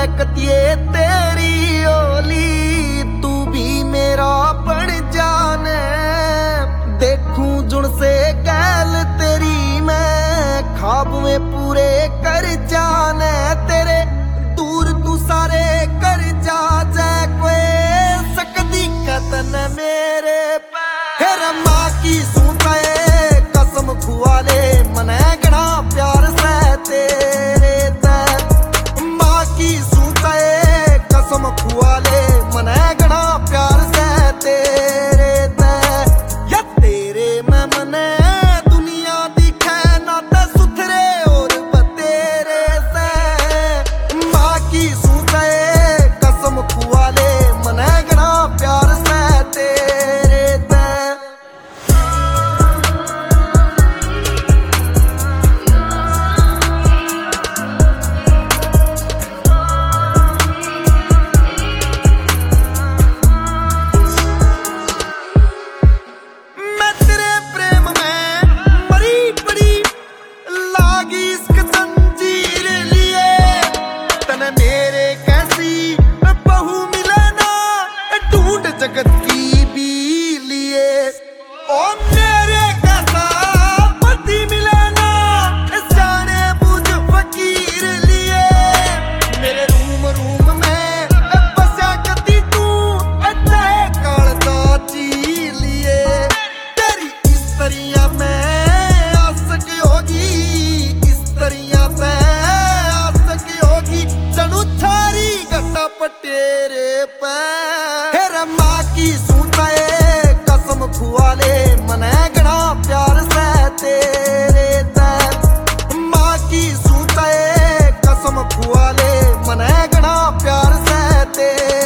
महकती तेरी ओली, तू भी मेरा बन जाने। देखूं जुन से गैल तेरी मैं, ख्वाब में पूरे कर जाने। तेरे दूर तू सारे कर जा कोई सकती कतन मेरे फिर माँ की सूताए कसम खुआ ले मने गणा प्यार से तेरे ते। माँ की सूताए कसम खुआ ले मने गणा प्यार से तेरे ते। या तेरे में मने दुनिया दिखे ना ते सुथरे और बतेरे से। माँ की सूताए कसम खुआ ले मने गणा प्यार से तेरे ते। मैं तेरे प्रेम में मरी पड़ी लागी इश्क जंजीर लिए। तने मेरे कैसी बहू मिले ना ढूंढ जगत की भी लिए। ओ मेरे कैसा पति मिले ना जाने बुझ फकीर लिए। मेरे रूम में बसा कती तू चाहे कालदा ची लिए। तेरी इस तरिया में आसक होगी, इस तरिया से आसक होगी जनु थारी गट्टा पटेरे पे। फिर माँ की सूताए कसम खुआ ले मने गणा प्यार से तेरे ते। माँ की सूताए कसम खुआ ले मने गणा प्यार से तेरे